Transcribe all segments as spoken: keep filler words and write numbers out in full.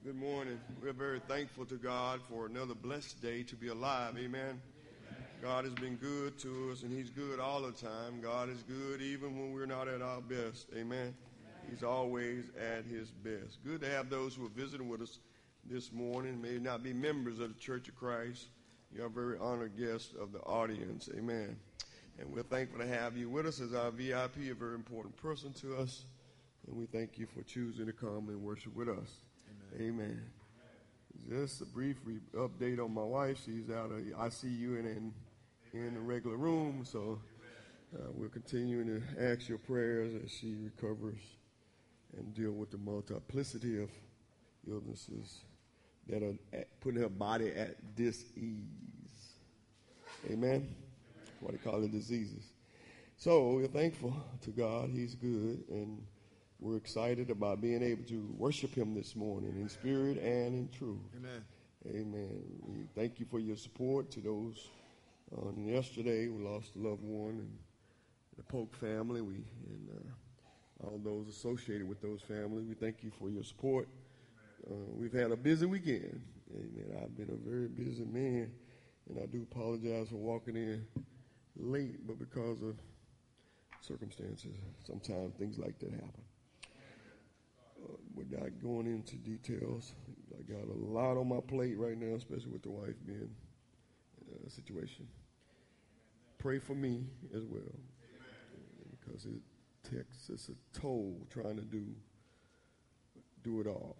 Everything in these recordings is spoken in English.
Good morning. We're very thankful to God for another blessed day to be alive. Amen. Amen. God has been good to us, and he's good all the time. God is good even when we're not at our best. Amen. Amen. He's always at his best. Good to have those who are visiting with us this morning. May not be members of the Church of Christ. You're a very honored guest of the audience. Amen. And we're thankful to have you with us as our V I P, a very important person to us. And we thank you for choosing to come and worship with us. Amen. Amen. Just a brief re- update on my wife. She's out of I C U and in, in the regular room. So uh, we're continuing to ask your prayers as she recovers and deal with the multiplicity of illnesses that are at, putting her body at dis-ease. Amen. That's what they call it, diseases. So we're thankful to God. He's good, and we're excited about being able to worship him this morning in spirit and in truth. Amen. Amen. We thank you for your support to those. Uh, yesterday, we lost a loved one, and the Polk family, we and uh, all those associated with those families. We thank you for your support. Uh, we've had a busy weekend. Amen. I've been a very busy man, and I do apologize for walking in late, but because of circumstances, sometimes things like that happen. Uh, without going into details, I got a lot on my plate right now, especially with the wife being in a situation. Pray for me as well, uh, because it takes it's a toll trying to do do it all.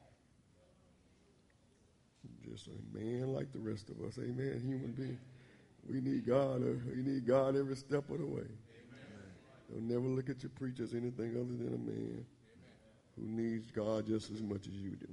Just a man like the rest of us, amen. Human being, we need God. Uh, we need God every step of the way. Amen. Don't never look at your preacher as anything other than a man who needs God just as much as you do.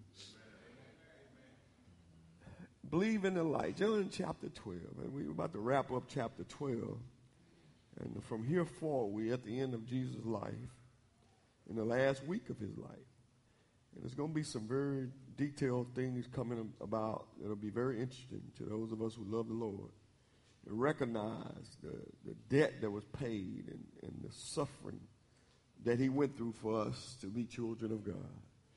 Believe in the light. John chapter twelve. And we're about to wrap up chapter twelve. And from here forward, we're at the end of Jesus' life, in the last week of his life. And there's going to be some very detailed things coming about that'll be very interesting to those of us who love the Lord and recognize the, the debt that was paid and, and the suffering that he went through for us to be children of God.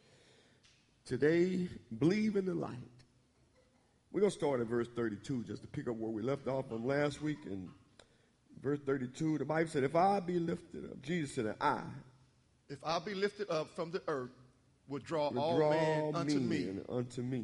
Today, believe in the light. We're going to start at verse thirty-two, just to pick up where we left off on last week. In verse thirty-two, the Bible said, if I be lifted up, Jesus said, I, if I be lifted up from the earth, will draw will all draw men unto me. And unto me.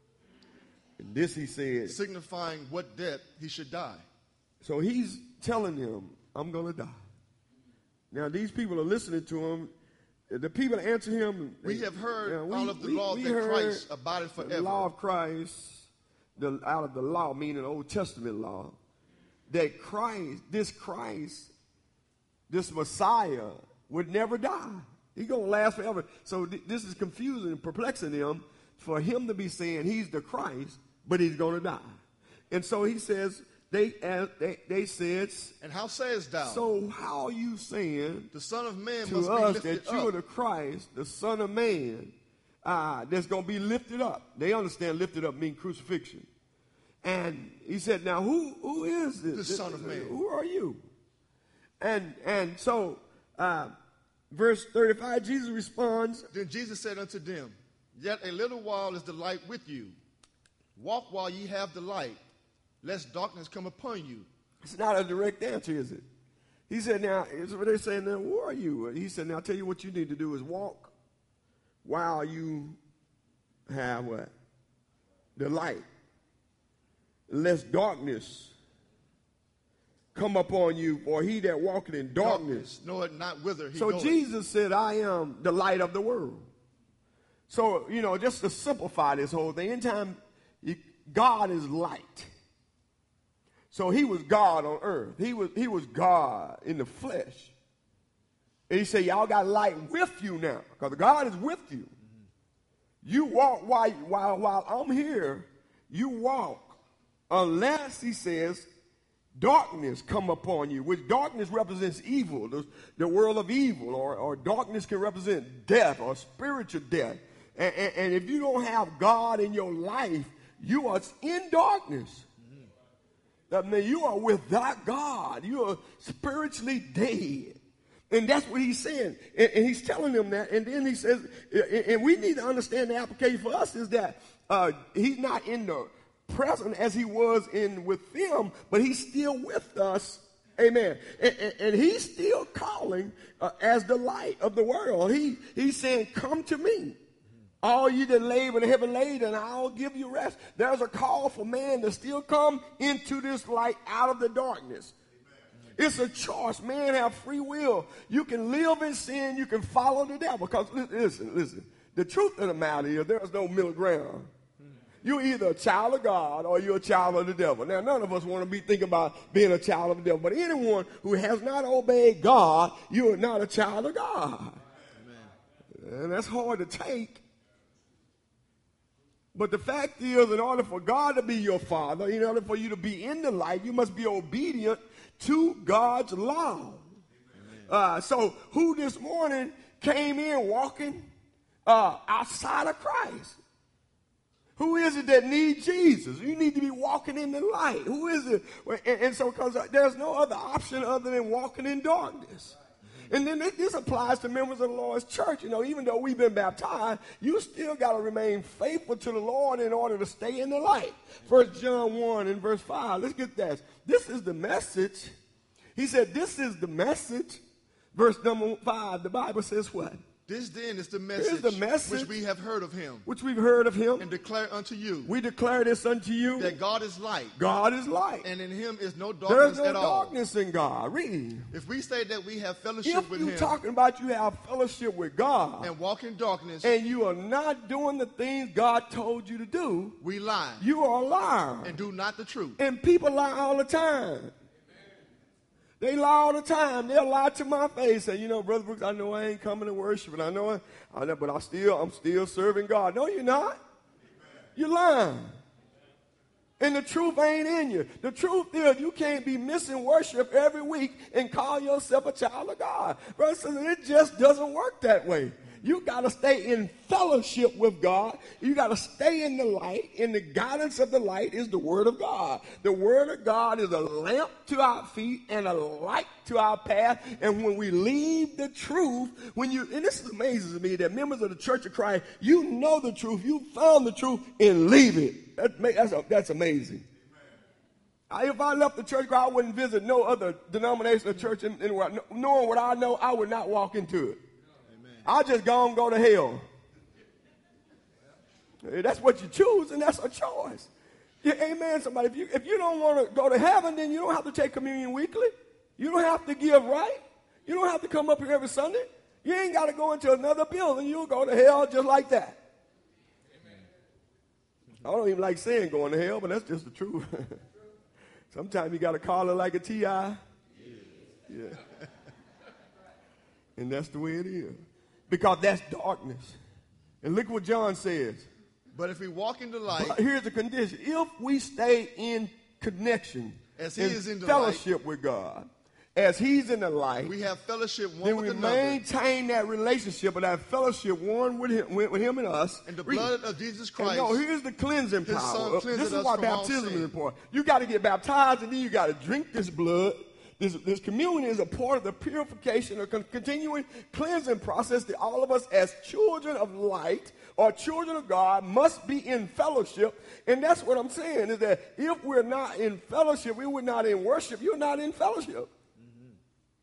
And this he said, signifying what death he should die. So he's telling them, I'm going to die. Now, these people are listening to him. The people answer him. We have heard you know, we, all of the we, law we that heard Christ abided forever. The law of Christ, the, out of the law, meaning the Old Testament law, that Christ, this Christ, this Messiah would never die. He's going to last forever. So th- this is confusing and perplexing them for him to be saying he's the Christ, but he's going to die. And so he says, They, uh, they they said, and how sayest thou? So how are you saying the Son of Man to must us be lifted that you up. are the Christ, the Son of Man, uh, that's going to be lifted up? They understand lifted up means crucifixion. And he said, now who who is this? The this Son of Man. Who are you? And and so uh, verse thirty-five, Jesus responds. Then Jesus said unto them, yet a little while is the light with you. Walk while ye have the light, lest darkness come upon you. It's not a direct answer, is it? He said, now, is what they're saying, now, who are you? He said, now, I'll tell you what you need to do is walk while you have what? The light. Lest darkness come upon you, for he that walketh in darkness. darkness know it not whither he So goeth. Jesus said, I am the light of the world. So, you know, just to simplify this whole thing, anytime you, God is light. So he was God on earth. He was he was God in the flesh. And he said, y'all got light with you now, because God is with you. Mm-hmm. You walk while, while, while I'm here, you walk, unless, he says, darkness come upon you, which darkness represents evil, the, the world of evil, or, or darkness can represent death or spiritual death. And, and, and if you don't have God in your life, you are in darkness. I mean, you are without God. You are spiritually dead. And that's what he's saying. And, and he's telling them that. And then he says, and we need to understand the application for us is that uh, he's not in the present as he was in with them, but he's still with us. Amen. And, and, and he's still calling uh, as the light of the world. He, he's saying, come to me. All you that labor and heavy laden, and I'll give you rest. There's a call for man to still come into this light out of the darkness. It's a choice. Man have free will. You can live in sin. You can follow the devil. Because listen, listen. The truth of the matter is there's no middle ground. You're either a child of God or you're a child of the devil. Now, none of us want to be thinking about being a child of the devil. But anyone who has not obeyed God, you are not a child of God. Amen. And that's hard to take. But the fact is, in order for God to be your father, in order for you to be in the light, you must be obedient to God's law. Uh, so who this morning came in walking uh, outside of Christ? Who is it that needs Jesus? You need to be walking in the light. Who is it? And, and so because there's no other option other than walking in darkness. And then this applies to members of the Lord's church. You know, even though we've been baptized, you still got to remain faithful to the Lord in order to stay in the light. First John one and verse five. Let's get that. This is the message. He said, this is the message. Verse number five, the Bible says what? This then is the message, the message which we have heard of him. Which we've heard of him. And declare unto you. We declare this unto you. That God is light. God is light. And in him is no darkness There's no at all. darkness in God. Read. If we say that we have fellowship if with you him. talking about you have fellowship with God. And walk in darkness. And you are not doing the things God told you to do. We lie. You are a liar. And do not the truth. And people lie all the time. They lie all the time. They'll lie to my face. And you know, Brother Brooks, I know I ain't coming to worship, and I know I, I know, but I still, I'm still serving God. No, you're not. Amen. You're lying. And the truth ain't in you. The truth is you can't be missing worship every week and call yourself a child of God. Brother, it just doesn't work that way. You got to stay in fellowship with God. You got to stay in the light. And the guidance of the light is the Word of God. The Word of God is a lamp to our feet and a light to our path. And when we leave the truth, when you, and this amazes me that members of the Church of Christ, you know the truth, you found the truth, and leave it. That, that's, a, that's amazing. I, if I left the church, I wouldn't visit no other denomination or church. In, in, knowing what I know, I would not walk into it. I'll just go and go to hell. That's what you choose, and that's a choice. Yeah, amen, somebody. If you, if you don't want to go to heaven, then you don't have to take communion weekly. You don't have to give right. You don't have to come up here every Sunday. You ain't got to go into another building. You'll go to hell just like that. Amen. I don't even like saying going to hell, but that's just the truth. Sometimes you got to call it like a T I. Yeah. And that's the way it is. Because that's darkness. And look what John says. But if we walk in the light. But here's the condition. If we stay in connection. As he is in the fellowship light, with God. As he's in the light. We have fellowship one then with we another. maintain that relationship or that fellowship one with him, with, with him and us. And the blood of Jesus Christ. No, here's the cleansing his power. Son This is why baptism is important. You got to get baptized and then you got to drink this blood. This, this communion is a part of the purification or con- continuing cleansing process that all of us as children of light or children of God must be in fellowship. And that's what I'm saying is that if we're not in fellowship, we were not in worship, you're not in fellowship. Mm-hmm.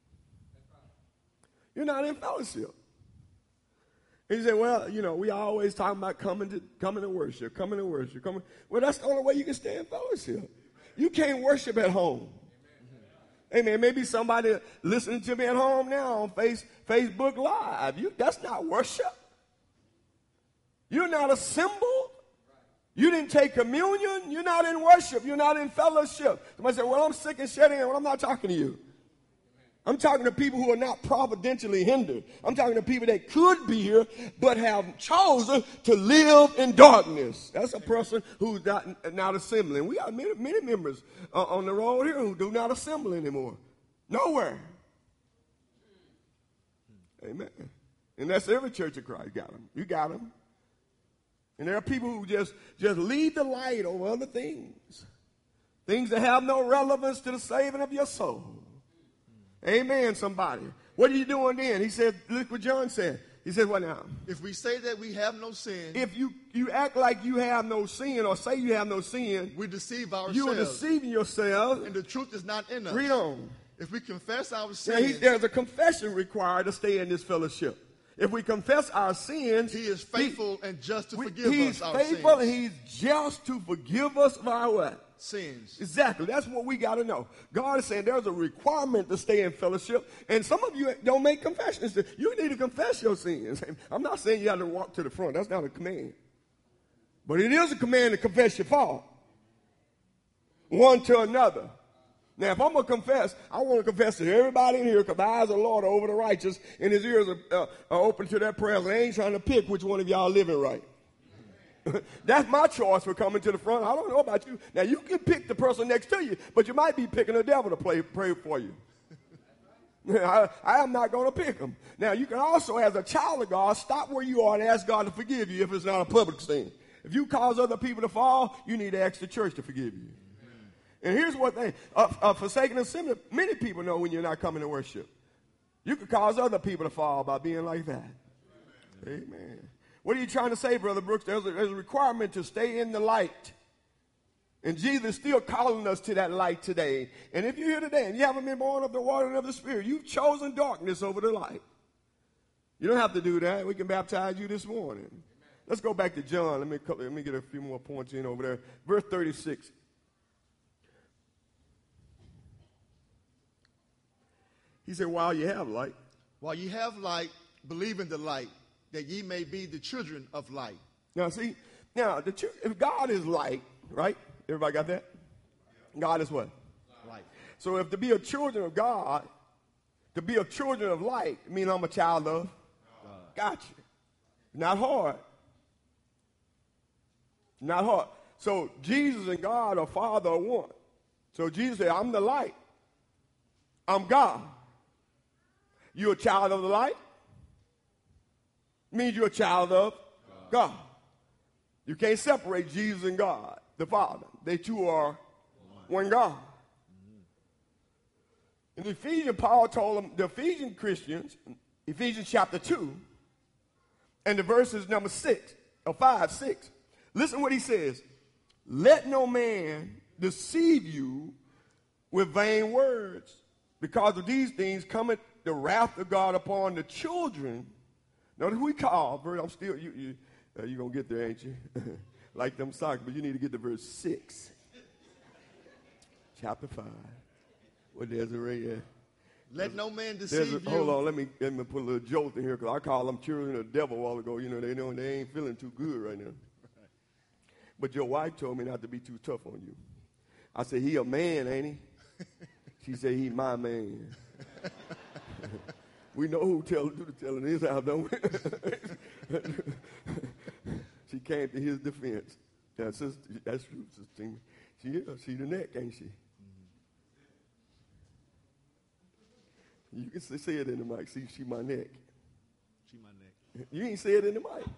You're not in fellowship. And you say, well, you know, we always talking about coming to coming to worship, coming to worship, coming. Well, that's the only way you can stay in fellowship. You can't worship at home. Amen. Maybe somebody listening to me at home now on face, Facebook Live. You, that's not worship. You're not assembled. You didn't take communion. You're not in worship. You're not in fellowship. Somebody say, well, I'm sick and shut in. Well, I'm not talking to you. I'm talking to people who are not providentially hindered. I'm talking to people that could be here but have chosen to live in darkness. That's a person who's not, not assembling. We got many, many members uh, on the road here who do not assemble anymore. Nowhere. Amen. And that's every Church of Christ got them. You got them. And there are people who just, just leave the light over other things. Things that have no relevance to the saving of your soul. Amen, somebody. What are you doing then? He said, look what John said. He said, what now? If we say that we have no sin, If you, you act like you have no sin or say you have no sin, we deceive ourselves. you are deceiving yourselves. And the truth is not in us. Read on. If we confess our Now, sins, he, there's a confession required to stay in this fellowship. If we confess our sins, he is faithful he, and just to we, forgive he's us our faithful sins. and he's just to forgive us of our what? Sins. Exactly. That's what we got to know. God is saying there's a requirement to stay in fellowship. And some of you don't make confessions. You need to confess your sins. I'm not saying you have to walk to the front. That's not a command. But it is a command to confess your fault. One to another. Now, if I'm going to confess, I want to confess to everybody in here because the eyes of the Lord are over the righteous and his ears are, uh, are open to their prayers. I ain't trying to pick which one of y'all living right. That's my choice for coming to the front. I don't know about you. Now, you can pick the person next to you, but you might be picking the devil to play, pray for you. I, I am not going to pick him. Now, you can also, as a child of God, stop where you are and ask God to forgive you if it's not a public sin. If you cause other people to fall, you need to ask the church to forgive you. And here's what they, uh, uh, forsaking the sin, many people know when you're not coming to worship. You can cause other people to fall by being like that. Amen. Amen. What are you trying to say, Brother Brooks? There's a, there's a requirement to stay in the light. And Jesus is still calling us to that light today. And if you're here today and you haven't been born of the water and of the Spirit, you've chosen darkness over the light. You don't have to do that. We can baptize you this morning. Let's go back to John. Let me, let me get a few more points in over there. Verse thirty-six. He said, while you have light. While you have light, believe in the light, that ye may be the children of light. Now, see, now, the, if God is light, right? Everybody got that? God is what? Light. So if to be a children of God, to be a children of light, I mean I'm a child of God. Gotcha. Not hard. Not hard. So Jesus and God are Father are one. So Jesus said, I'm the light. I'm God. You're a child of the light? Means you're a child of God. God. You can't separate Jesus and God, the Father. They two are one, one God. Mm-hmm. In Ephesians, Paul told them, the Ephesian Christians, Ephesians chapter two, and the verses number six, or five, six. Listen what he says. Let no man deceive you with vain words, because of these things cometh the wrath of God upon the children. Notice who we call, verse, I'm still, you, you, uh, you're going to get there, ain't you? Like them socks, but you need to get to verse six. Chapter five. What there's a right uh, Let no man deceive a, you. Hold on, let me, let me put a little jolt in here, because I call them children of the devil a while ago. You know, they know they ain't feeling too good right now. Right. But your wife told me not to be too tough on you. I said, he a man, ain't he? She said, he my man. We know who tell do the telling his house, don't we? She came to his defense. That's, sister, that's true, Sister Tina. She is. She the neck, ain't she? Mm-hmm. You can say it in the mic. See, she my neck. She my neck. You ain't say it in the mic.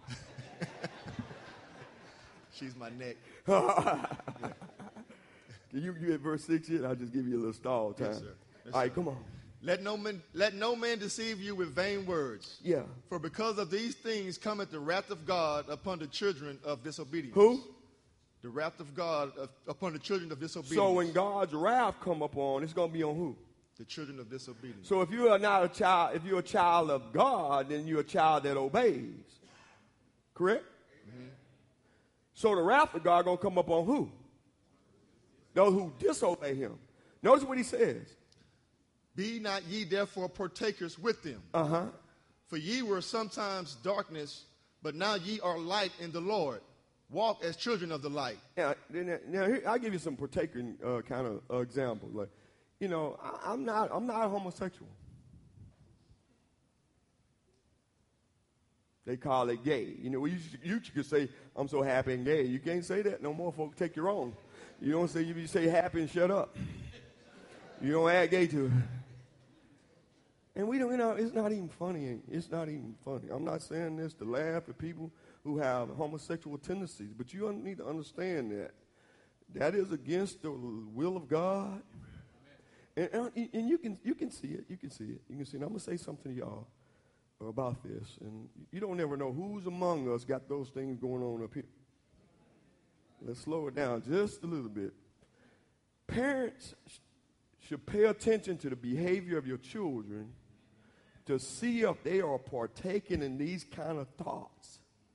She's my neck. Yeah. Can you get verse six yet? I'll just give you a little stall time. Yes, sir. Yes, All right, sir. come on. Let no man let no man deceive you with vain words. Yeah. For because of these things cometh the wrath of God upon the children of disobedience. Who? The wrath of God of, upon the children of disobedience. So when God's wrath come upon, it's going to be on who? The children of disobedience. So if you are not a child, if you're a child of God, then you're a child that obeys. Correct? Mm-hmm. So the wrath of God going to come upon who? Those who disobey him. Notice what he says. Be not ye therefore partakers with them. Uh-huh. For ye were sometimes darkness, but now ye are light in the Lord. Walk as children of the light. Now, now here, I'll give you some partaker uh, kind of uh, examples. Like, you know, I, I'm not, I'm not a homosexual. They call it gay. You know, you, you could say, I'm so happy and gay. You can't say that no more, folks. Take your own. You don't say, you say happy and shut up. You don't add gay to it. And we don't, you know, it's not even funny. It's not even funny. I'm not saying this to laugh at people who have homosexual tendencies, but you need to understand that that is against the will of God. And, and, and you can you can see it. You can see it. You can see it. I'm going to say something to y'all about this. And you don't ever know who's among us got those things going on up here. Let's slow it down just a little bit. Parents sh- should pay attention to the behavior of your children to see if they are partaking in these kind of thoughts.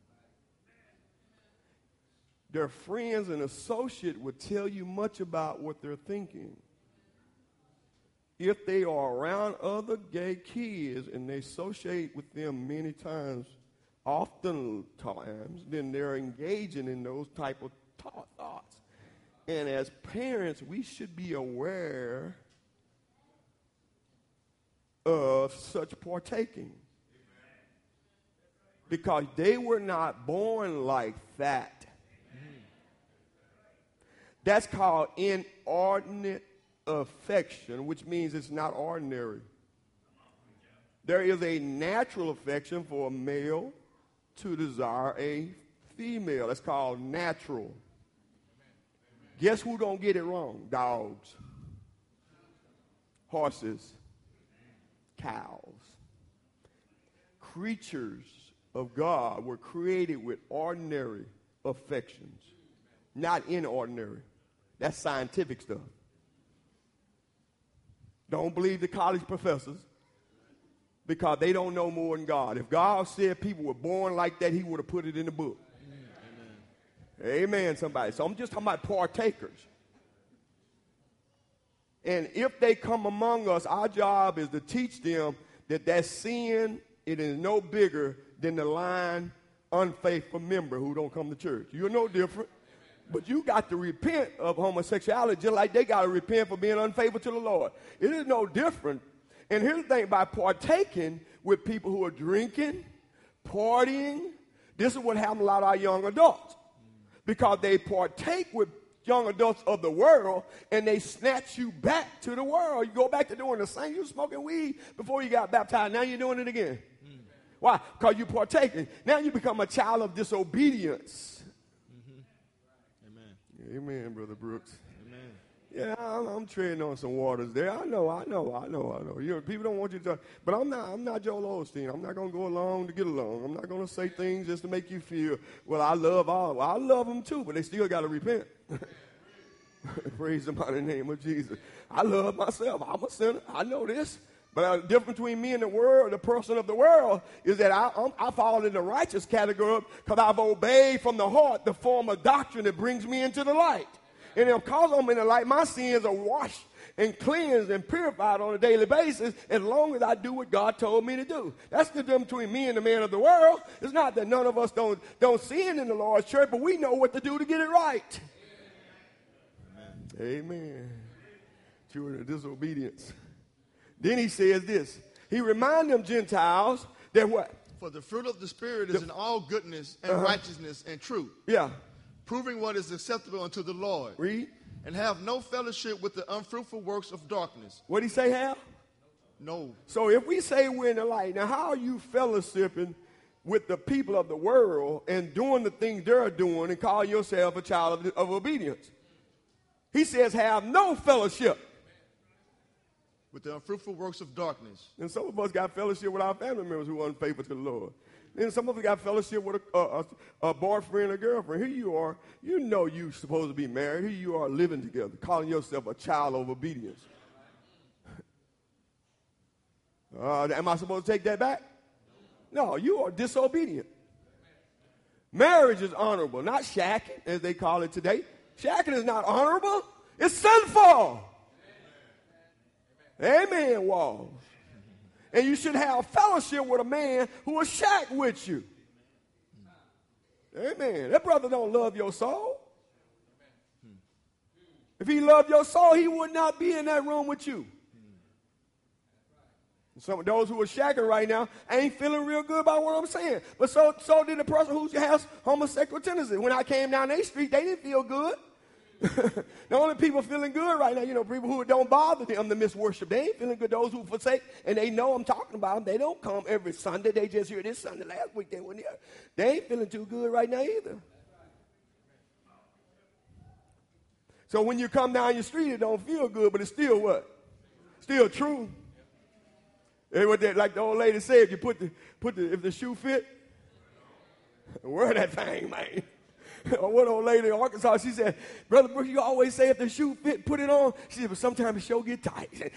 Their friends and associates would tell you much about what they're thinking. If they are around other gay kids and they associate with them many times, often times, then they're engaging in those type of th- thoughts. And as parents, we should be aware of such partaking. Because they were not born like that. That's called inordinate affection, which means it's not ordinary. There is a natural affection for a male to desire a female. That's called natural. Guess who don't get it wrong? Dogs, horses, cows. Creatures of God were created with ordinary affections, not inordinary. That's scientific stuff. Don't believe the college professors because they don't know more than God. If God said people were born like that, he would have put it in the book. Amen. Amen, somebody. So I'm just talking about partakers. And if they come among us, our job is to teach them that that sin, it is no bigger than the lying, unfaithful member who don't come to church. You're no different. But you got to repent of homosexuality just like they got to repent for being unfaithful to the Lord. It is no different. And here's the thing, by partaking with people who are drinking, partying, this is what happens to a lot of our young adults. Because they partake with young adults of the world and they snatch you back to the world. You go back to doing the same. You were smoking weed before you got baptized. Now you're doing it again. Mm. Why? Because you're partaking. Now you become a child of disobedience. Amen, Brother Brooks. Amen. Yeah, I'm, I'm treading on some waters there. I know, I know, I know, I know. You know, people don't want you to talk, but I'm not. I'm not Joel Osteen. I'm not going to go along to get along. I'm not going to say things just to make you feel. Well, I love all. Well, I love them too, but they still got to repent. Praise the mighty name of Jesus. I love myself. I'm a sinner. I know this. But the difference between me and the world, the person of the world, is that I, I'm, I fall in the righteous category because I've obeyed from the heart the form of doctrine that brings me into the light. And because I'm in the light, my sins are washed and cleansed and purified on a daily basis as long as I do what God told me to do. That's the difference between me and the man of the world. It's not that none of us don't, don't sin in the Lord's church, but we know what to do to get it right. Amen. Amen. Children of disobedience. Then he says this. He reminds them Gentiles that what? For the fruit of the Spirit is the, in all goodness and uh-huh. righteousness and truth. Yeah. Proving what is acceptable unto the Lord. Read. And have no fellowship with the unfruitful works of darkness. What did he say, have? No. So if we say we're in the light, now how are you fellowshipping with the people of the world and doing the things they're doing and call yourself a child of, of obedience? He says have no fellowship with the unfruitful works of darkness. And some of us got fellowship with our family members who are unfaithful to the Lord. Then some of us got fellowship with a, a, a boyfriend or girlfriend. Here you are. You know you're supposed to be married. Here you are living together, calling yourself a child of obedience. Uh, am I supposed to take that back? No, you are disobedient. Marriage is honorable, not shacking, as they call it today. Shacking is not honorable. It's sinful. Amen, Walls. And you should have fellowship with a man who will shack with you. Amen. That brother don't love your soul. If he loved your soul, he would not be in that room with you. Some of those who are shacking right now ain't feeling real good about what I'm saying. But so, so did the person who has homosexual tendencies. When I came down their street, they didn't feel good. The only people feeling good right now, you know, people who don't bother them to miss worship, they ain't feeling good. Those who forsake, and they know I'm talking about them, they don't come every Sunday. They just here this Sunday. Last week they weren't here. They ain't feeling too good right now either. So when you come down your street, it don't feel good, but it's still what? Still true. And what that, like the old lady said, you put the, put the, if the shoe fit, wear that thing, man. One old lady in Arkansas, she said, Brother Brooks, you always say if the shoe fit, put it on. She said, but sometimes the show get tight.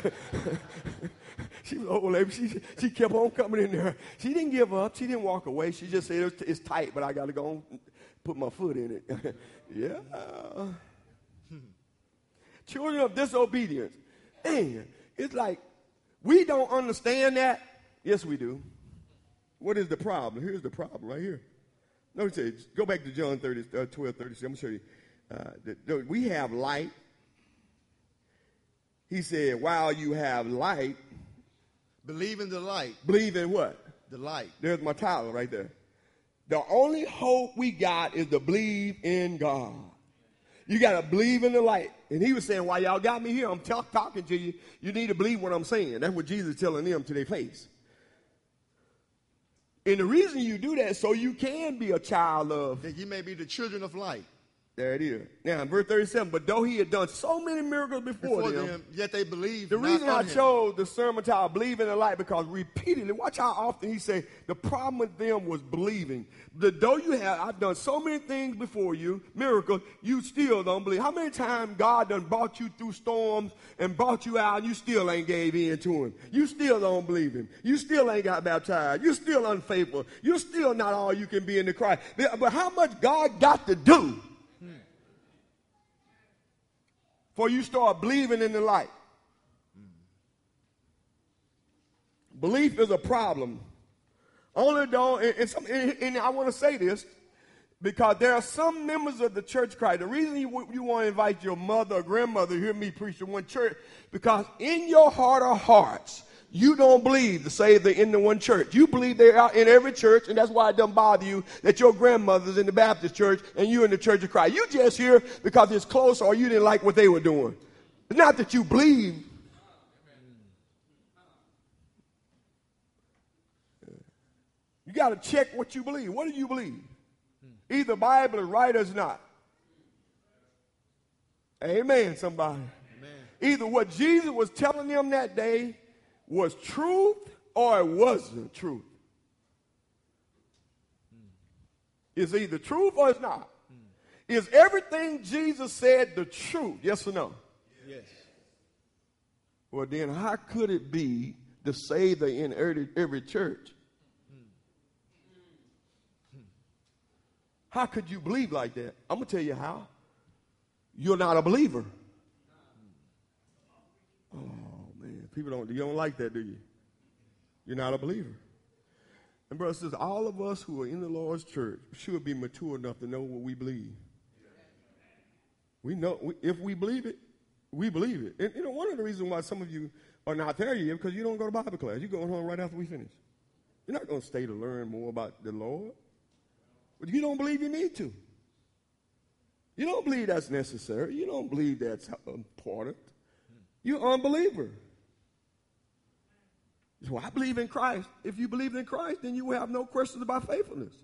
She was an old lady. She, she kept on coming in there. She didn't give up. She didn't walk away. She just said, it's, it's tight, but I got to go and put my foot in it. Yeah. Children of disobedience. Man, it's like we don't understand that. Yes, we do. What is the problem? Here's the problem right here. Notice it. Go back to John thirty, uh, twelve, thirty-six. I'm going to show you. Uh, the, we have light. He said, while you have light. Believe in the light. Believe in what? The light. There's my title right there. The only hope we got is to believe in God. You got to believe in the light. And he was saying, while y'all got me here, I'm t- talking to you. You need to believe what I'm saying. That's what Jesus is telling them to their face. And the reason you do that is so you can be a child of. That you may be the children of light. There it is. Now, in verse thirty-seven, but though he had done so many miracles before, before them, them, yet they believed the not reason I on him. chose the sermon title, Believe in the Light, because repeatedly, watch how often he said, the problem with them was believing. The, though you have, I've done so many things before you, miracles, you still don't believe. How many times God done brought you through storms and brought you out and you still ain't gave in to him? You still don't believe him. You still ain't got baptized. You're still unfaithful. You're still not all you can be in the Christ. But how much God got to do for you start believing in the light? Belief is a problem. Only though, and, and, some, and, and I want to say this, because there are some members of the church of Christ. The reason you, you want to invite your mother or grandmother to hear me preach in one church, because in your heart of hearts, you don't believe to say they're in the one church. You believe they're out in every church, and that's why it doesn't bother you that your grandmother's in the Baptist church and you in the Church of Christ. You just here because it's close or you didn't like what they were doing. It's not that you believe. You got to check what you believe. What do you believe? Either Bible is right or it's not. Amen, somebody. Amen. Either what Jesus was telling them that day was truth or it wasn't truth. Mm. It's either truth or it's not. Mm. Is everything Jesus said the truth? Yes or no? Yes. Well, then how could it be the Savior in every, every church? Mm. How could you believe like that? I'm going to tell you how. You're not a believer. Oh, man. People don't, you don't like that, do you? You're not a believer. And brothers and sisters, all of us who are in the Lord's church should be mature enough to know what we believe. We know, we, if we believe it, we believe it. And you know, one of the reasons why some of you are not there yet is because you don't go to Bible class. You're going home right after we finish. You're not going to stay to learn more about the Lord. But you don't believe you need to. You don't believe that's necessary. You don't believe that's important. You're an unbeliever. So I believe in Christ. If you believe in Christ, then you will have no questions about faithfulness.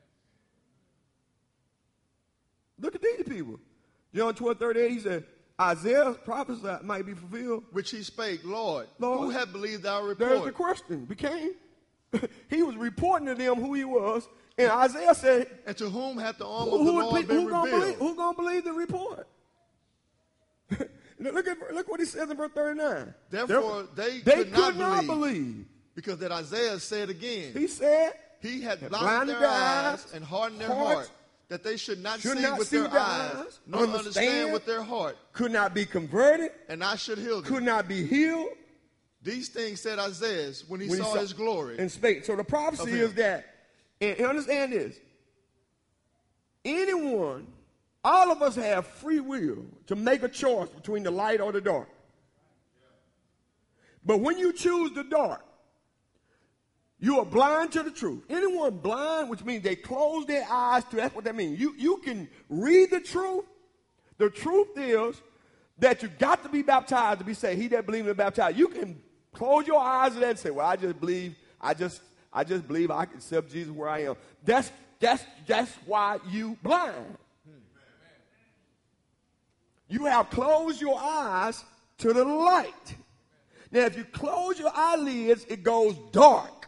Look at these people. John twelve thirty-eight, he said, Isaiah's prophecy might be fulfilled. Which he spake, Lord, Lord, who have believed our report? There's the question. Became. He was reporting to them who he was. And Isaiah said, and to whom hath the arm who, of the who, Lord who, been who gonna revealed? believe, who going to believe the report? look, at, look what he says in verse thirty-nine. Therefore, they, they could, could not, not believe, believe. Because that Isaiah said again, He said, he had blinded, blinded their their eyes eyes, and hardened their hearts, heart, that they should not should see not with see their with their eyes, eyes, nor understand, understand with their heart, could not be converted, and I should heal them. could not be healed. These things said Isaiah when he when saw he his glory. And spake. So the prophecy him. is that, and understand this, anyone, all of us have free will to make a choice between the light or the dark. But when you choose the dark, you are blind to the truth. Anyone blind, which means they close their eyes to, that's what that means. You, you can read the truth. The truth is that you got to be baptized to be saved. He that believes in baptized. You can close your eyes to that and say, well, I just believe, I just, I just believe I can accept Jesus where I am. That's, that's, that's why you blind. You have closed your eyes to the light. Now, if you close your eyelids, it goes dark.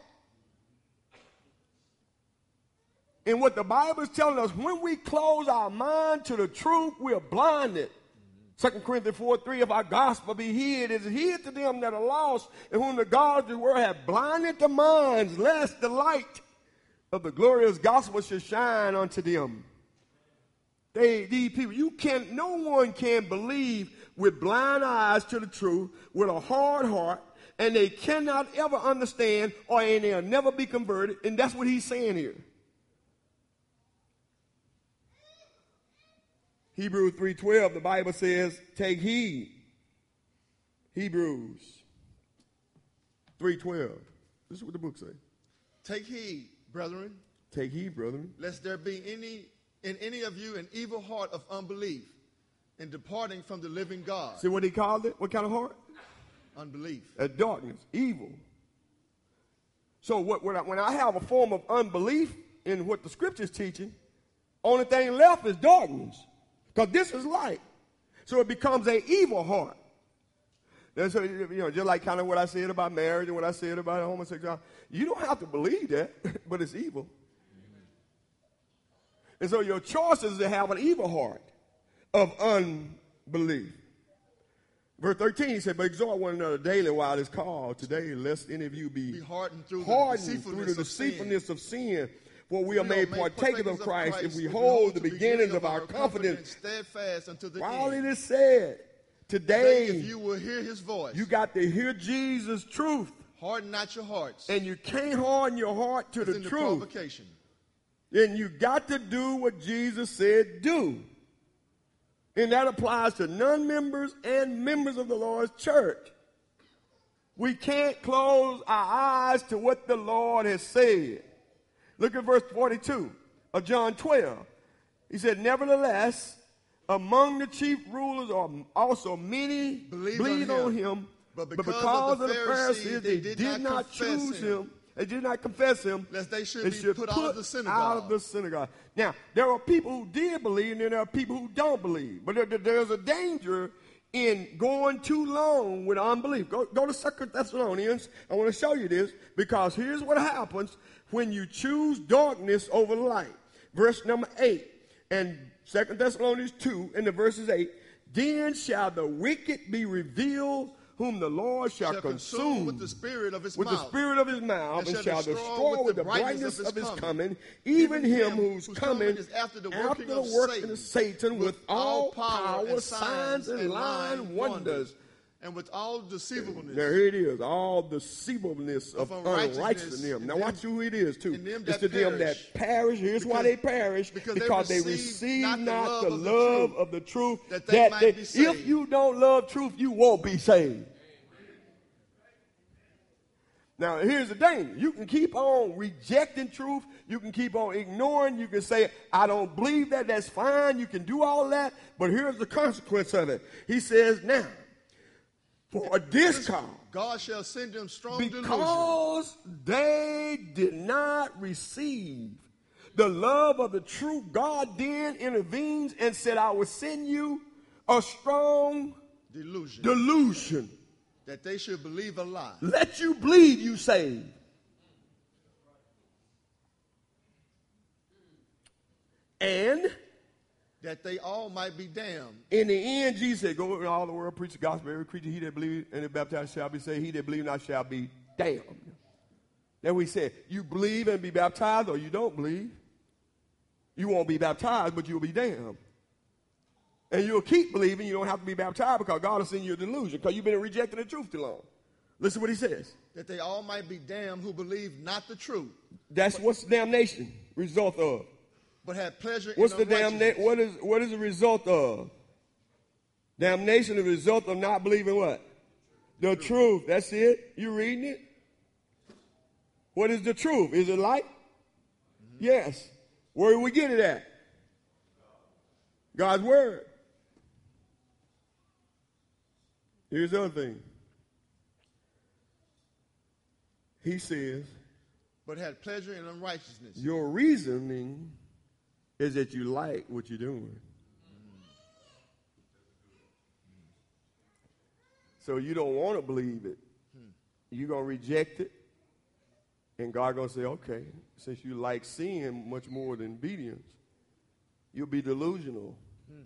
And what the Bible is telling us, when we close our mind to the truth, we are blinded. Second Corinthians four three, if our gospel be hid, it is hid to them that are lost, and whom the God of the world hath blinded the minds, lest the light of the glorious gospel should shine unto them. They, these people, you can't, no one can believe with blind eyes to the truth, with a hard heart, and they cannot ever understand, or and they'll never be converted. And that's what he's saying here. Hebrews three twelve, the Bible says, take heed. Hebrews three twelve. This is what the book says. Take heed, brethren. Take heed, brethren. Lest there be any in any of you an evil heart of unbelief in departing from the living God. See what he called it? What kind of heart? Unbelief. A darkness, evil. So what, when, I, when I have a form of unbelief in what the scripture is teaching, only thing left is darkness. Because this is light. So it becomes an evil heart. And so, you know, just like kind of what I said about marriage and what I said about homosexuality. You don't have to believe that, but it's evil. And so your choice is to have an evil heart of unbelief. Verse thirteen, he said, but exhort one another daily while it's called today, lest any of you be, be hardened through hardened the deceitfulness, through the of, deceitfulness sin. of sin. For we are We made made partakers of Christ if we hold the beginnings of our confidence. Steadfast unto the While end. it is said, today, If you will hear his voice, you got to hear Jesus' truth. harden not your hearts. And you can't harden your heart to It's the in the truth. provocation. Then you got to do what Jesus said do. And that applies to non-members and members of the Lord's church. We can't close our eyes to what the Lord has said. Look at verse forty-two of John twelve. He said, nevertheless, among the chief rulers are also many Believed believed on on him. him. But But because because of the of the Pharisees, Pharisees, they they did did not not confess choose him. him. They did not confess him. Lest they should They be should put put out of the synagogue. out of the synagogue. Now, there are people who did believe, and then there are people who don't believe. But there, there- there's a danger in going too long with unbelief. Go, go to Second Thessalonians. I want to show you this, because here's what happens when you choose darkness over light. Verse number eight, and Second Thessalonians two, and the verses eight. Then shall the wicked be revealed, whom the Lord shall, Shall consume, consume with the spirit of his with mouth. the spirit of his mouth, and, shall destroy with the brightness of his coming, even him whose coming is after the after working the of working Satan, of Satan, with all power, signs, and lying lying wonders. and with all deceivableness. There it is, all deceivableness of, Of unrighteousness unrighteousness in them. in Now them- watch who it is too. in them It's that to them perish. that perish. Here's why Because- they perish. because Because, they they receive receive not not, the love the of the love truth, of the truth. that they might be if saved. you don't love truth, you won't be saved. Now, here's the thing. You can keep on rejecting truth. You can keep on ignoring. You can say, I don't believe that. That's fine. You can do all that. But here's the consequence of it. He says, now, for this cause, God shall send them strong delusion. because they did not receive the love of the true God, then intervenes and said, I will send you a strong Delusion. delusion. That they should believe a lie. Let you believe you saved. And That they all might be damned. in the end, Jesus said, go in all the world, preach the gospel, every creature, he that believes and is baptized shall be saved, he that believes not shall be damned. Then we said, you believe and be baptized, or you don't believe. You won't be baptized, but you'll be damned. And you'll keep believing. You don't have to be baptized because God will send you a delusion because you've been rejecting the truth too long. Listen what he says. That they all might be damned who believe not the truth, That's what's damnation result of. but had pleasure What's in the damnation? What is what is the result of? Damnation is the result of not believing what? The truth. truth. That's it. You reading it? What is the truth? Is it light? Mm-hmm. Yes. Where do we get it at? God's word. Here's the other thing. He says, but had pleasure in unrighteousness. your reasoning is that you like what you're doing. So you don't want to believe it. Hmm. You're going to reject it. And God going to say, okay, since you like sin much more than obedience, you'll be delusional. Hmm.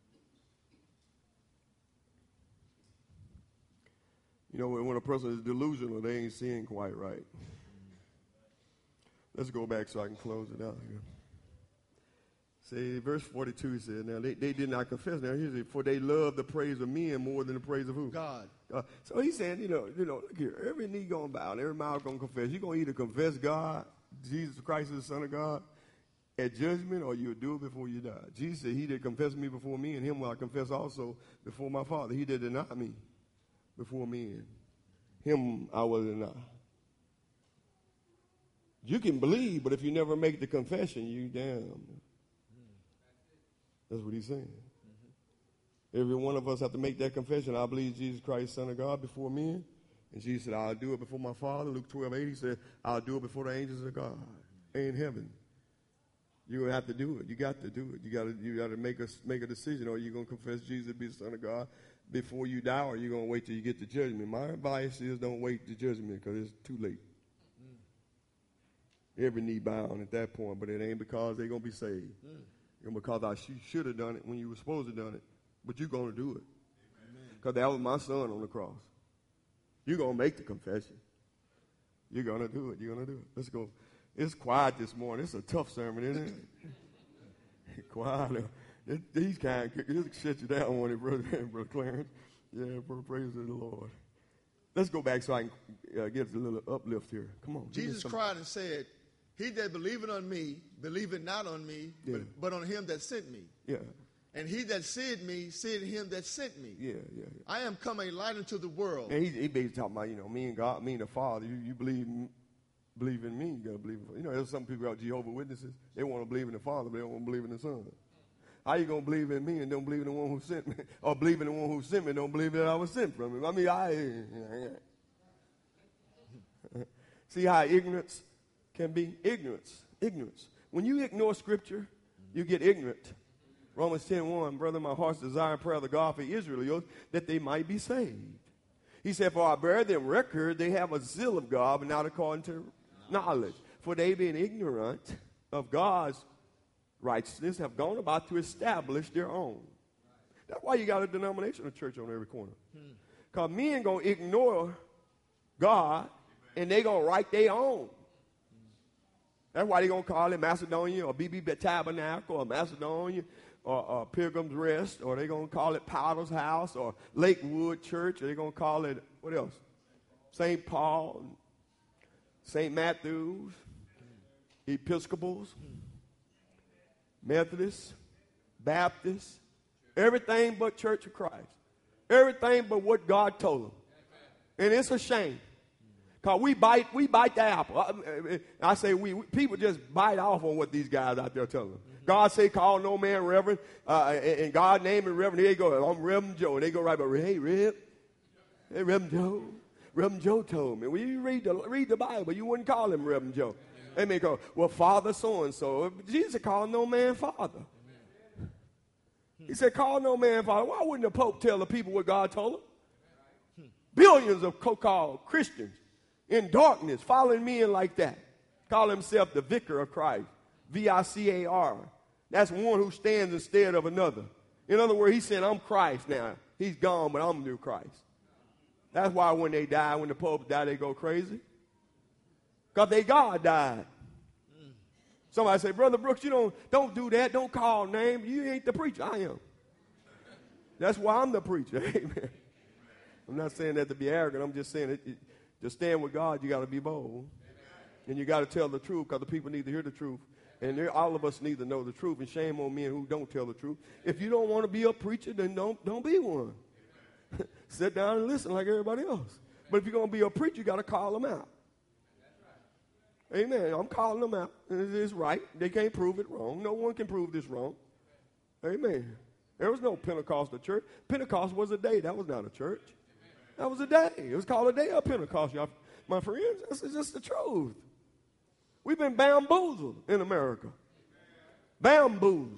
You know, when a person is delusional, they ain't seeing quite right. Let's go back so I can close it out here. See, verse forty-two said, now they, they did not confess. Now here's it, for they love the praise of men more than the praise of who? God. Uh, so he's saying, you know, you know, look here, every knee gonna bow and every mouth gonna confess. You're gonna either confess God, Jesus Christ is the Son of God, at judgment, or you'll do it before you die. Jesus said, he that confess me before me, and him will I confess also before my Father. He that deny me before men, him I will deny. You can believe, but if you never make the confession, you damned. That's what he's saying. Mm-hmm. Every one of us have to make that confession. I believe Jesus Christ, Son of God, before men. And Jesus said, I'll do it before my Father. Luke twelve eight, he said, I'll do it before the angels of God in heaven. You're going to have to do it. You got to do it. You got to you got to make a, make a decision, or you're going to confess Jesus to be the Son of God before you die, or you're going to wait till you get to judgment. My advice is don't wait to judgment because it's too late. Mm. Every knee bound at that point, but it ain't because they're going to be saved. Mm. And because I sh- should have done it when you were supposed to have done it, but you're going to do it. Because that was my son on the cross. You're going to make the confession. You're going to do it. You're going to do it. Let's go. It's quiet this morning. It's a tough sermon, isn't it? Quiet. It, these kind of, this shut you down on it, Brother, Brother Clarence. Yeah, praise the Lord. Let's go back so I can uh, get a little uplift here. Come on. Jesus cried and said, he that believeth on me, believeth not on me, yeah. but, but on him that sent me. Yeah. And he that sent me, said him that sent me. Yeah, yeah, yeah. I am come a light into the world. And he, he basically talking about, you know, me and God, me and the Father. You, you believe believe in me, you got to believe in, you know, there's some people out, Jehovah's Witnesses, they want to believe in the Father, but they don't want to believe in the Son. How you going to believe in me and don't believe in the one who sent me? Or believe in the one who sent me and don't believe that I was sent from him? I mean, I... See how ignorance can be? Ignorance. Ignorance. When you ignore Scripture, you get ignorant. Romans ten one, brother, my heart's desire and prayer of the God for Israel, that they might be saved. He said, for I bear them record, they have a zeal of God, but not according to knowledge. For they being ignorant of God's righteousness have gone about to establish their own. That's why you got a denominational church on every corner. Because men going to ignore God, and they going to write their own. That's why they going to call it Macedonia or B B Tabernacle or Macedonia or, or Pilgrim's Rest, or they going to call it Potter's House or Lakewood Church, or they going to call it, what else? Saint Paul, Saint Matthew's, Episcopals, Methodists, Baptists, everything but Church of Christ. Everything but what God told them. And it's a shame. Because we bite, we bite the apple. I, I say we, we, people just bite off on what these guys out there tell them. Mm-hmm. God say, call no man reverend, uh, and, and God name it reverend. Here you go, I'm Reverend Joe. And they go right by, hey, Reb, hey, Reverend Joe. Reverend Joe told me. Well, you read the, read the Bible, you wouldn't call him Reverend Joe. Yeah. They may go, well, Father so-and-so. Jesus called no man Father. Amen. He said, call no man Father. Why wouldn't the Pope tell the people what God told them? Billions of so-called Christians in darkness, following men like that, call himself the vicar of Christ, V I C A R. That's one who stands instead of another. In other words, he's saying, I'm Christ now. He's gone, but I'm the new Christ. That's why when they die, when the Pope die, they go crazy. Because they God died. Somebody say, Brother Brooks, you don't, don't do that. Don't call names. You ain't the preacher. I am. That's why I'm the preacher. Amen. I'm not saying that to be arrogant. I'm just saying it. it To stand with God, you got to be bold. Amen. And you got to tell the truth, because the people need to hear the truth. And all of us need to know the truth. And shame on men who don't tell the truth. If you don't want to be a preacher, then don't, don't be one. Sit down and listen like everybody else. But if you're going to be a preacher, you got to call them out. Amen. I'm calling them out. It's right. They can't prove it wrong. No one can prove this wrong. Amen. There was no Pentecostal church. Pentecost was a day. That was not a church. That was a day. It was called a day of Pentecost, y'all. My friends, this is just the truth. We've been bamboozled in America. Bamboozled.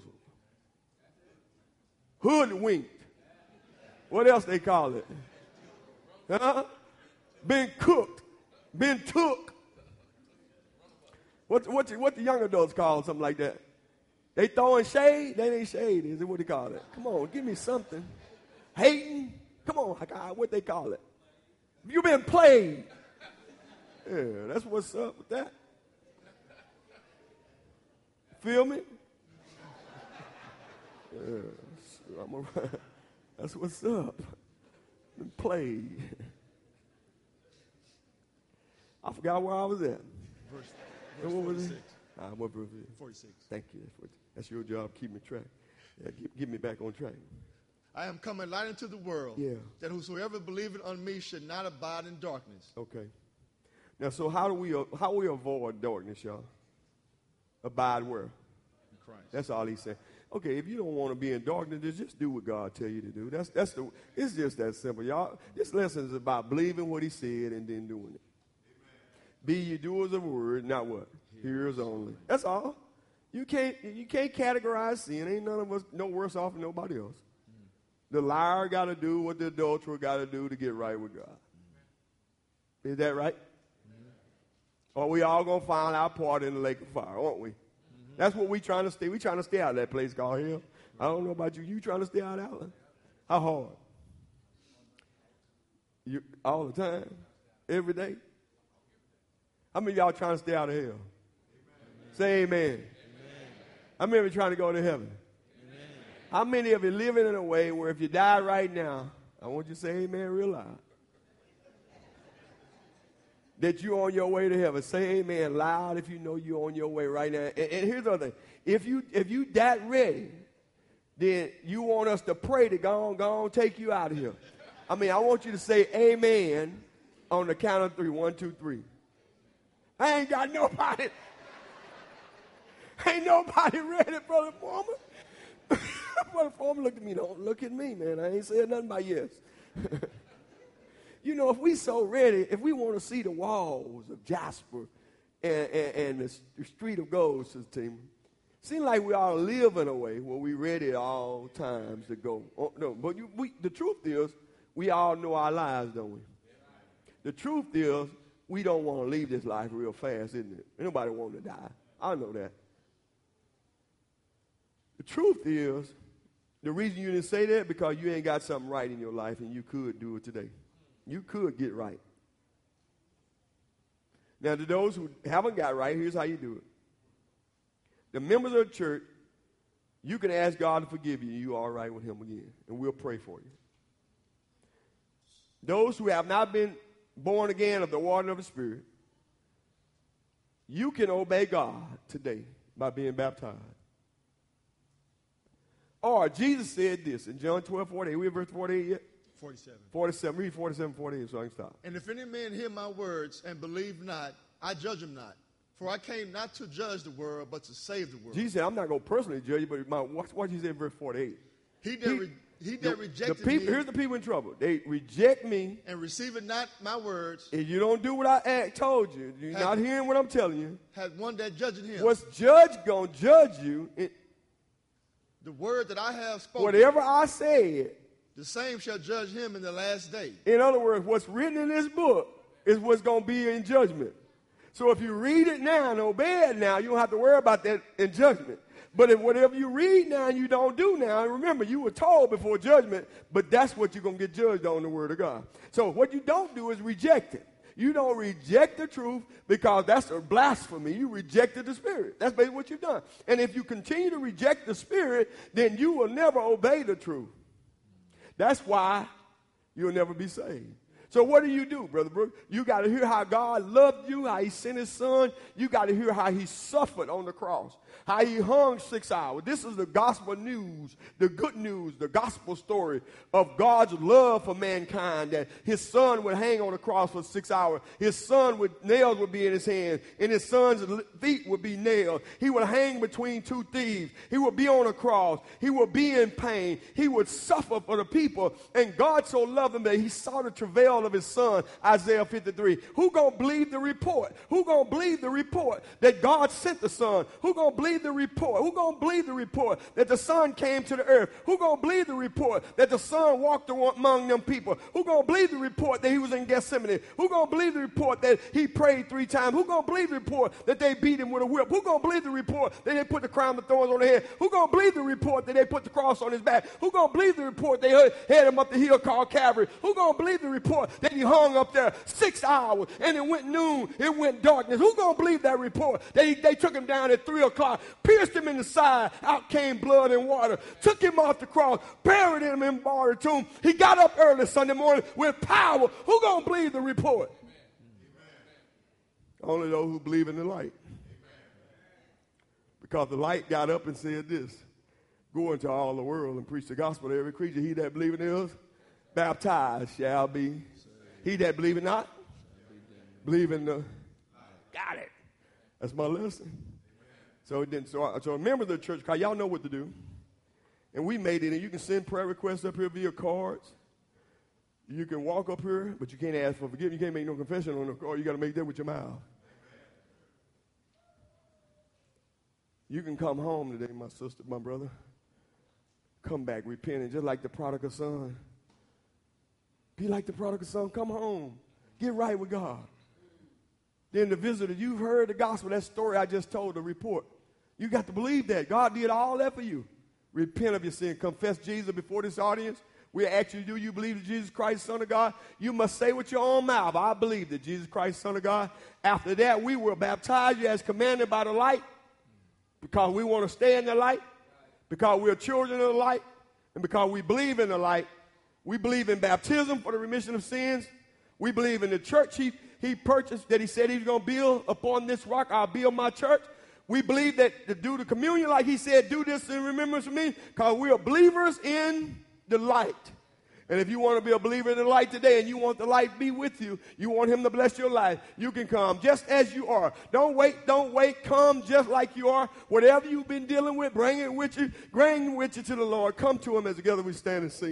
Hoodwinked. What else they call it? Huh? been cooked, been took. What, what, the, what the young adults call something like that? They throwing shade? That ain't shade, is it? What they call it? Come on, give me something. Hating? Come on, God, what they call it? You been played. Yeah, that's what's up with that. Feel me? Yeah, I'm a, that's what's up. Been played. I forgot where I was at. Verse, verse what was forty-six. it? Ah, what verse was it? forty-six. Thank you. That's, what, that's your job. Keep me track. Yeah, get, get me back on track. I am coming light into the world, Yeah. that whosoever believeth on me should not abide in darkness. Okay. Now, so how do we how we avoid darkness, y'all? Abide where? In Christ. That's all he's saying. Okay, if you don't want to be in darkness, then just do what God tell you to do. That's that's the. It's just that simple, y'all. This lesson is about believing what He said and then doing it. Amen. Be ye doers of the word, not what hearers only. That's all. You can't you can't categorize sin. Ain't none of us no worse off than nobody else. Mm. The liar got to do what the adulterer got to do to get right with God. Mm. Is that right? Mm. Or we all gonna find our part in the lake of fire, aren't we? That's what we trying to stay. We trying to stay out of that place called hell. I don't know about you. You trying to stay out of that? How hard? You all the time, every day. How many of y'all trying to stay out of hell? Amen. Say amen. Amen. How many of you trying to go to heaven? Amen. How many of you living in a way where if you die right now, I want you to say amen real loud. That you're on your way to heaven. Say amen loud if you know you're on your way right now. And, and here's the other thing. If you if you that ready, then you want us to pray to go on, go on, take you out of here. I mean, I want you to say amen on the count of three. One, two, three. I ain't got nobody. Ain't nobody ready, Brother Foreman. Brother Foreman looked at me. Don't look at me, man. I ain't saying nothing about yes. You know, if we so ready, if we want to see the walls of Jasper and, and, and the, the street of gold, Sister Tima, seems like we all live in a way where we ready at all times to go. Oh, no, but you, we, the truth is, we all know our lives, don't we? The truth is, we don't want to leave this life real fast, isn't it? Nobody want to die. I know that. The truth is, the reason you didn't say that because you ain't got something right in your life and you could do it today. You could get right. Now, to those who haven't got right, here's how you do it. The members of the church, you can ask God to forgive you, and you're all right with Him again, and we'll pray for you. Those who have not been born again of the water of the Spirit, you can obey God today by being baptized. Or Jesus said this in John twelve forty-eight. We have verse forty-eight yet? forty-seven. forty-seven. Read forty-seven, forty-eight so I can stop. And if any man hear my words and believe not, I judge him not. For I came not to judge the world, but to save the world. Jesus said, I'm not going to personally judge you, but my, watch what he said in verse forty-eight. He that, He- re, he that The, rejected the people, me here's the people in trouble. They reject me. and receiveth not my words If you don't do what I act, told you, you're Have- not hearing what I'm telling you. had one that judged him. What's judge going to judge you? It, The word that I have spoken, whatever I said. the same shall judge him in the last day. In other words, what's written in this book is what's going to be in judgment. So if you read it now and obey it now, you don't have to worry about that in judgment. But if whatever you read now and you don't do now, remember, you were told before judgment, but that's what you're going to get judged on, the word of God. So what you don't do is reject it. You don't reject the truth because that's a blasphemy. You rejected the Spirit. That's basically what you've done. And if you continue to reject the Spirit, then you will never obey the truth. That's why you'll never be saved. So what do you do, Brother Brooks? You got to hear how God loved you, how He sent His Son. You got to hear how He suffered on the cross, how He hung six hours. This is the gospel news, the good news, the gospel story of God's love for mankind, that His Son would hang on the cross for six hours. His Son would, nails would be in His hands, and His Son's feet would be nailed. He would hang between two thieves. He would be on a cross. He would be in pain. He would suffer for the people. And God so loved Him that He saw the travail of his son, Isaiah fifty-three. Who gonna believe the report? Who gonna believe the report that God sent the son? Who gonna believe the report? Who gonna believe the report that the son came to the earth? Who gonna believe the report that the son walked among them people? Who gonna believe the report that he was in Gethsemane? Who gonna believe the report that he prayed three times? Who gonna believe the report that they beat him with a whip? Who gonna believe the report that they put the crown of thorns on his head? Who gonna believe the report that they put the cross on his back? Who gonna believe the report they had him up the hill called Calvary? Who gonna believe the report that he hung up there six hours and it went noon, it went darkness? Who gonna believe that report that he, they took him down at three o'clock, pierced him in the side, out came blood and water, took him off the cross, buried him in the tomb. He got up early Sunday morning with power. Who gonna believe the report? Amen. Only those who believe in the light. Because the light got up and said this: go into all the world and preach the gospel to every creature. He that believeth is baptized shall be. He that believeth not, believe in the. Got it. That's my lesson. So it didn't. So, I, so remember the church, because y'all know what to do. And we made it. And you can send prayer requests up here via cards. You can walk up here, but you can't ask for forgiveness. You can't make no confession on the card. You got to make that with your mouth. You can come home today, my sister, my brother. Come back repenting, just like the prodigal son. Be like the prodigal son. Come home. Get right with God. Then the visitor, you've heard the gospel, that story I just told, the report. You got to believe that. God did all that for you. Repent of your sin. Confess Jesus before this audience. We ask you, do you believe that Jesus Christ, Son of God? You must say with your own mouth, I believe that Jesus Christ, Son of God. After that, we will baptize you as commanded by the light, because we want to stay in the light, because we're children of the light, and because we believe in the light. We believe in baptism for the remission of sins. We believe in the church he, he purchased, that he said he's going to build upon this rock. I'll build my church. We believe that to do the communion, like he said, do this in remembrance of me, because we are believers in the light. And if you want to be a believer in the light today and you want the light to be with you, you want him to bless your life, you can come just as you are. Don't wait, don't wait. Come just like you are. Whatever you've been dealing with, bring it with you. Bring it with you to the Lord. Come to him as together we stand and sing.